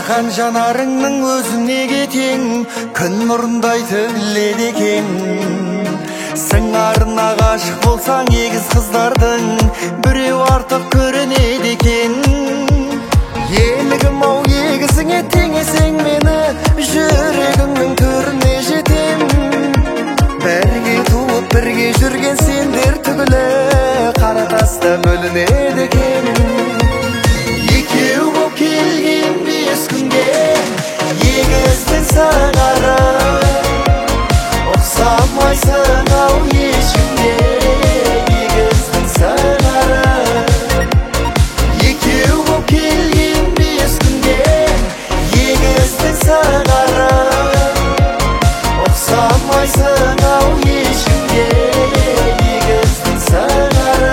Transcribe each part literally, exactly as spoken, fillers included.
Ақан жанарыңның өзің неге тең, күн нұрындай төгіледі екен. Сыңарына ғашық болсаң егіз қыздардың біреу артық көрінеді екен. Елігім ау егізіңе теңесең мені, жүрегімнің төріне жетем. Бірге туып бірге жүрген сендер түгілі қара таста бөлінеді екен. Екеу боп келген бес күнге егіздің сыңары, ұқсамайсың ау ешкімге егіздің сыңары. Екеу боп келген бес күнге егіздің сыңары, ұқсамайсың ау ешкімге егіздің сыңары.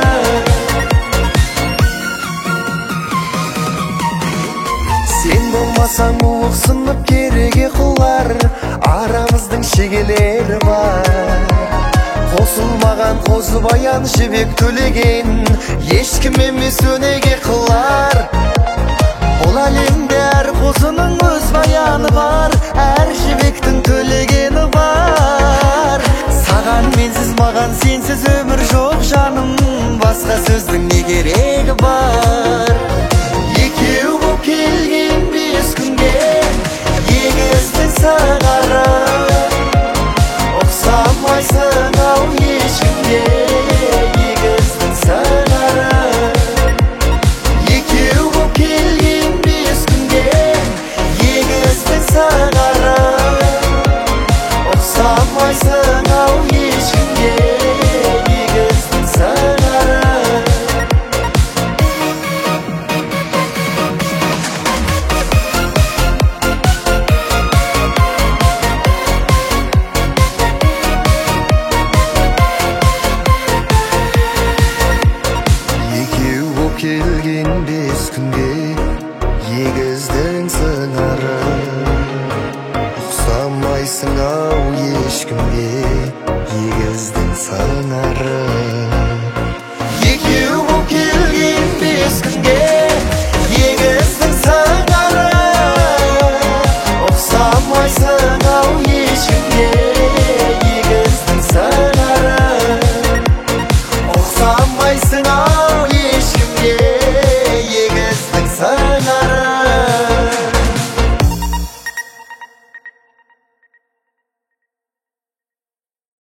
Сен болмасаң уықсынып кереге құлар, арамыздың шегелері бар. Қосылмаған қозы баян жібек төлеген, ешкім емес өнеге қылар. Бұл әлемде әр қозының өз баяны бар, әр жібектің төлегені бар. Саған менсіз маған сенсіз өмір жоқ жаным, басқа сөздің не керегі бар.